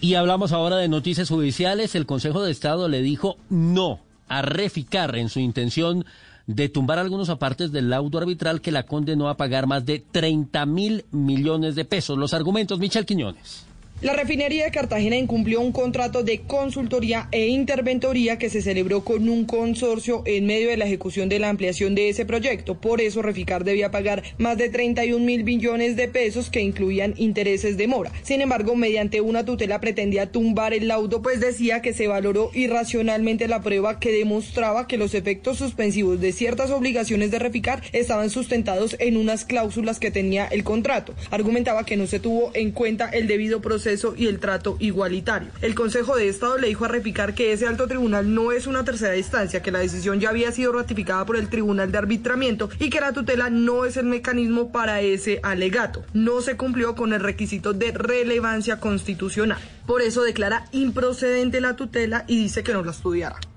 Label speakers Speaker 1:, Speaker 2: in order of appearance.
Speaker 1: Y hablamos ahora de noticias judiciales. El Consejo de Estado le dijo no a Reficar en su intención de tumbar algunos apartes del laudo arbitral que la condenó a pagar más de 30.000 millones de pesos. Los argumentos, Michel Quiñones.
Speaker 2: La refinería de Cartagena incumplió un contrato de consultoría e interventoría que se celebró con un consorcio en medio de la ejecución de la ampliación de ese proyecto. Por eso Reficar debía pagar más de 31.000 millones de pesos que incluían intereses de mora. Sin embargo, mediante una tutela pretendía tumbar el laudo, pues decía que se valoró irracionalmente la prueba que demostraba que los efectos suspensivos de ciertas obligaciones de Reficar estaban sustentados en unas cláusulas que tenía el contrato. Argumentaba que no se tuvo en cuenta el debido proceso y el trato igualitario. El Consejo de Estado le dijo a Reficar que ese alto tribunal no es una tercera instancia, que la decisión ya había sido ratificada por el Tribunal de Arbitramiento y que la tutela no es el mecanismo para ese alegato. No se cumplió con el requisito de relevancia constitucional. Por eso declara improcedente la tutela y dice que no la estudiará.